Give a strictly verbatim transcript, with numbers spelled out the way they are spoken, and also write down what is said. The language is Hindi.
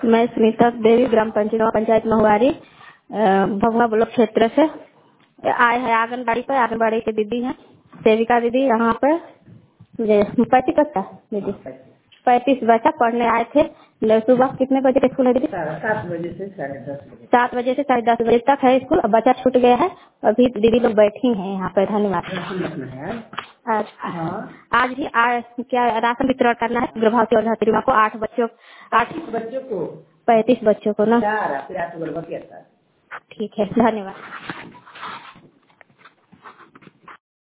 मैं सुनीता देवी ग्राम पंचायत पंचायत महुआरी भगवा ब्लॉक क्षेत्र से आए हैं आंगनबाड़ी पर। आंगनबाड़ी की दीदी हैं, सेविका दीदी। यहाँ पर पैंतीस बच्चा दीदी पैंतीस बच्चा पढ़ने आए थे। सुबह कितने बजे का स्कूल है दीदी? सात बजे से साढ़े दस बजे सात बजे से साढ़े दस बजे तक है स्कूल। अब बच्चा छूट गया है, अभी दीदी लोग बैठी हैं यहाँ पर। धन्यवाद। आज आज भी आ, क्या राशन वितरण करना है गर्भवती और धात्री माँ को। आठ बच्चों आठ बच्चों को पैंतीस बच्चों को ना। चार फिर आठ गर्भवती है। ठीक है, धन्यवाद।